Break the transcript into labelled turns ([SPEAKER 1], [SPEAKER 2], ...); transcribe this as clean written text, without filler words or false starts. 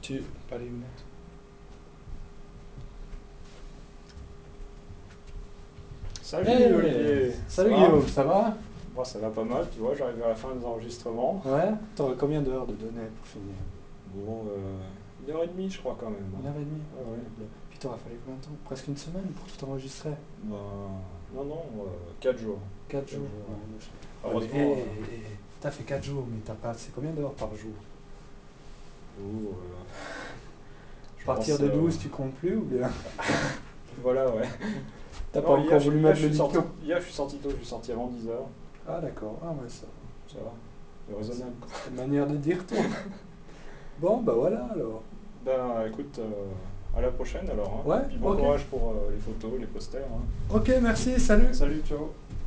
[SPEAKER 1] Pas les lunettes.
[SPEAKER 2] Salut
[SPEAKER 1] Hey,
[SPEAKER 2] Olivier.
[SPEAKER 1] salut
[SPEAKER 2] Ça va?
[SPEAKER 1] Guillaume, ça va?
[SPEAKER 2] Moi ça va pas mal, tu vois, j'arrive à la fin des enregistrements.
[SPEAKER 1] Ouais. T'aurais combien d'heures de données pour finir?
[SPEAKER 2] Bon, 1h30 je crois quand même.
[SPEAKER 1] Une heure et demie?
[SPEAKER 2] Ah ouais.
[SPEAKER 1] Puis t'auras fallu combien de temps? Presque une semaine pour tout enregistrer?
[SPEAKER 2] Ben, non, 4 jours.
[SPEAKER 1] 4 jours.
[SPEAKER 2] jours, ouais.
[SPEAKER 1] Ouais.
[SPEAKER 2] Heureusement,
[SPEAKER 1] T'as fait 4 jours, mais t'as passé combien d'heures par jour?
[SPEAKER 2] oh,
[SPEAKER 1] À
[SPEAKER 2] je
[SPEAKER 1] partir
[SPEAKER 2] pense,
[SPEAKER 1] de 12, tu comptes plus ou bien?
[SPEAKER 2] voilà, ouais.
[SPEAKER 1] T'as
[SPEAKER 2] Non,
[SPEAKER 1] pas encore voulu mettre le dicton?
[SPEAKER 2] Hier je suis sorti tôt, je suis sorti avant 10h.
[SPEAKER 1] Ah d'accord, ah ouais, ça va.
[SPEAKER 2] Ça va. C'est raisonnable.
[SPEAKER 1] C'est une manière de dire toi. Bon, bah voilà alors.
[SPEAKER 2] Ben écoute, à la prochaine alors. Hein.
[SPEAKER 1] Ouais,
[SPEAKER 2] Puis bon
[SPEAKER 1] ok.
[SPEAKER 2] courage pour les photos, les posters. Hein.
[SPEAKER 1] Ok, merci, salut.
[SPEAKER 2] Salut, ciao.